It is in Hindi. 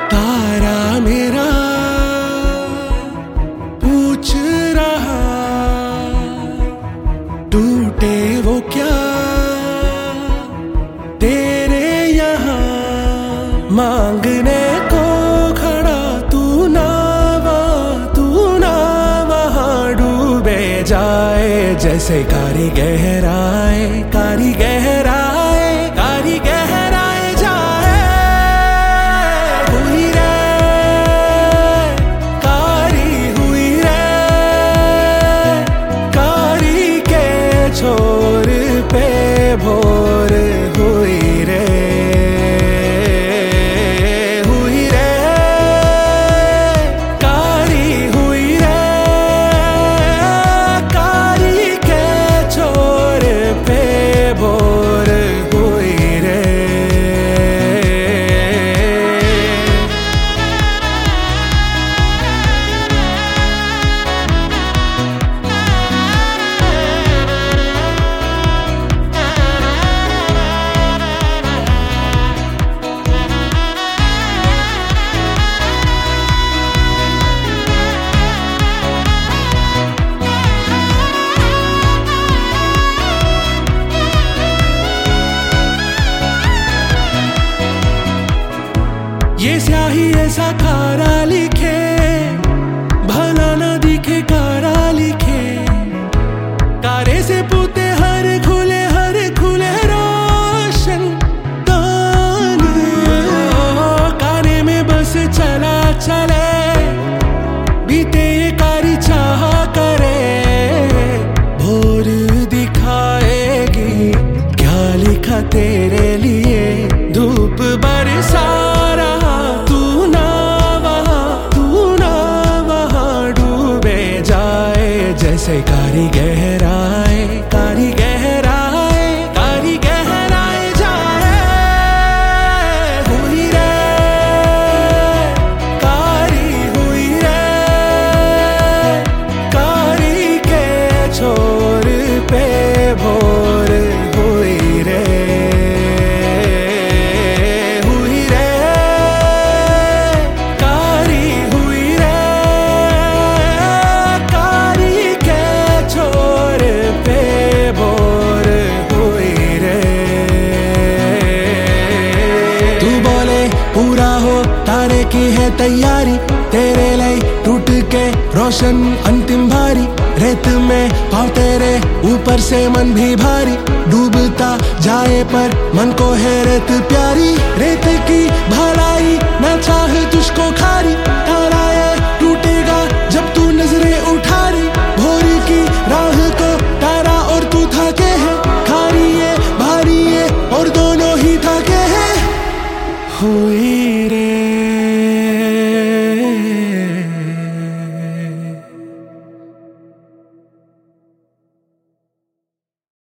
तारा मेरा पूछ रहा, टूटे वो क्या तेरे यहाँ मांगने को खड़ा। तू ना वहाँ डूबे जाए जैसे कारी गहराए जाए। हुई रे कारी, हुई रे कारी के छोर पे भोर। हुई रे कारी, हुई रे कारी के छोर पे भोर। हुई रे ये स्याही ऐसा खारा लिखे, भला ना दिखे कारा लिखे। कारे से पूते हर खुले रोशन कान। काने में बस चला चले, बीते ये कारी चाह करे। भोर दिखाएगी क्या लिखा तेरे लिए, धूप बरसा जैसे कारी गहराए जाए। हुई रे कारी, हुई रे कारी के छोर पे भोर। हुई रे कारी, हुई रे कारी के छोर पे भोर। हुई रे तू बोले पूरा हो तारे की है तैयारी, तेरे लिए टूट के रोशन अंतिम भारी। रेत में पाँव तेरे ऊपर से मन भी भारी, डूबता जाए पर मन को है रेत प्यारी। रेत की भलाई ना चाह तुझको खारी, तारा ये टूटेगा जब तू नजरें उठारी। भोर की राह को तारा और तू थाके है, खारी है भारी है और दोनों ही थाके हैं। हुई रे